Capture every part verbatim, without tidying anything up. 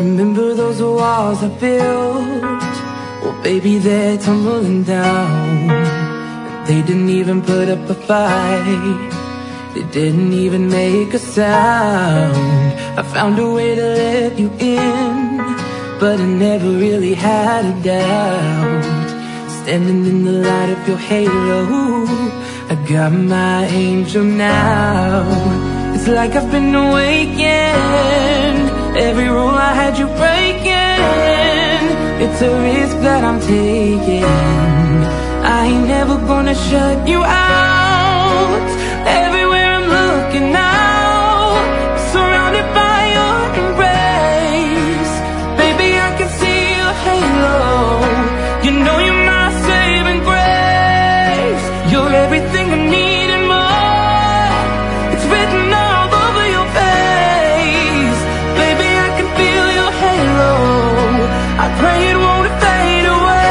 Remember those walls I built? Well, baby, they're tumbling down. And they didn't even put up a fight. They didn't even make a sound. I found a way to let you in, but I never really had a doubt. Standing in the light of your halo, I got my angel now. It's like I've been awakened. Every rule I had you breaking. It's a risk that I'm taking. I ain't never gonna shut you out. Everywhere I'm looking now, surrounded by your embrace. Baby, I can see your halo. You know you're my saving grace. You're everything I need and more. It's written all over your face. Baby, I can feel your halo. I pray it won't fade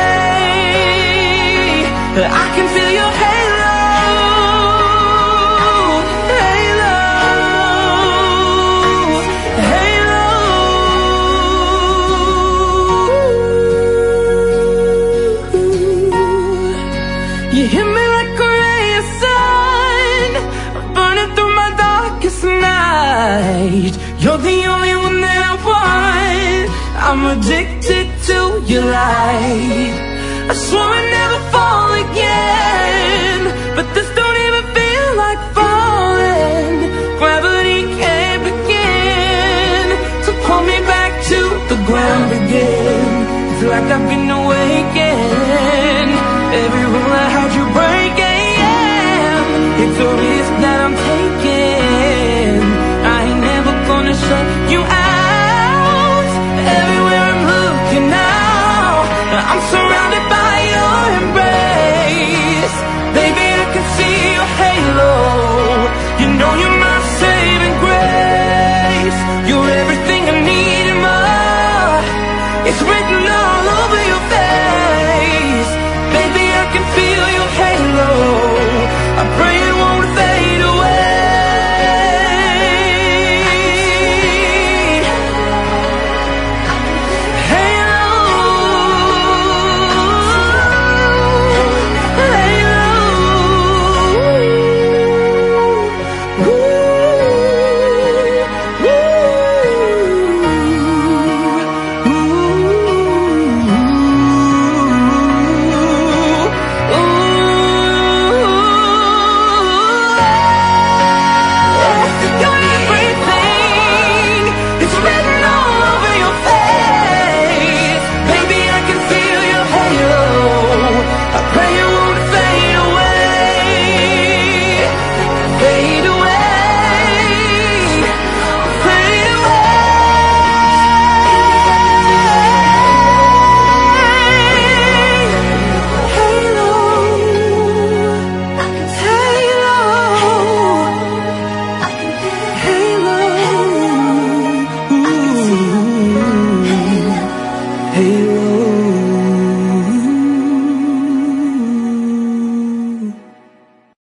away. I can feel your halo. You hit me like a ray of sun, burning through my darkest night. You're the only one that I want. I'm addicted to your light. I swore I'd never fall again.